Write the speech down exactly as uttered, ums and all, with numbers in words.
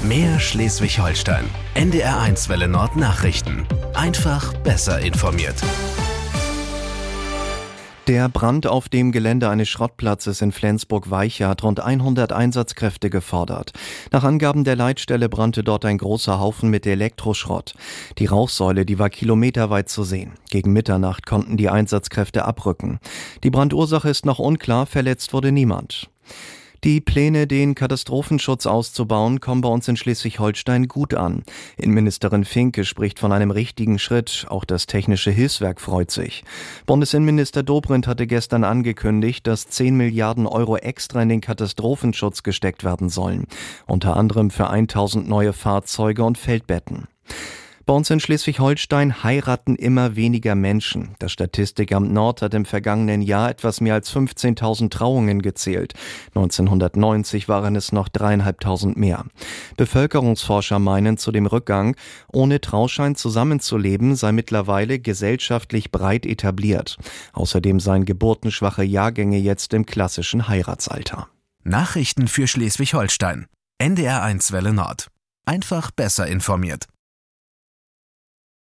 Mehr Schleswig-Holstein. N D R eins Welle Nord Nachrichten. Einfach besser informiert. Der Brand auf dem Gelände eines Schrottplatzes in Flensburg-Weiche hat rund hundert Einsatzkräfte gefordert. Nach Angaben der Leitstelle brannte dort ein großer Haufen mit Elektroschrott. Die Rauchsäule, die war kilometerweit zu sehen. Gegen Mitternacht konnten die Einsatzkräfte abrücken. Die Brandursache ist noch unklar, verletzt wurde niemand. Die Pläne, den Katastrophenschutz auszubauen, kommen bei uns in Schleswig-Holstein gut an. Innenministerin Finke spricht von einem richtigen Schritt. Auch das Technische Hilfswerk freut sich. Bundesinnenminister Dobrindt hatte gestern angekündigt, dass zehn Milliarden Euro extra in den Katastrophenschutz gesteckt werden sollen. Unter anderem für tausend neue Fahrzeuge und Feldbetten. Bei uns in Schleswig-Holstein heiraten immer weniger Menschen. Das Statistikamt Nord hat im vergangenen Jahr etwas mehr als fünfzehntausend Trauungen gezählt. neunzehnhundertneunzig waren es noch dreieinhalbtausend mehr. Bevölkerungsforscher meinen zu dem Rückgang, ohne Trauschein zusammenzuleben sei mittlerweile gesellschaftlich breit etabliert. Außerdem seien geburtenschwache Jahrgänge jetzt im klassischen Heiratsalter. Nachrichten für Schleswig-Holstein. N D R eins Welle Nord. Einfach besser informiert.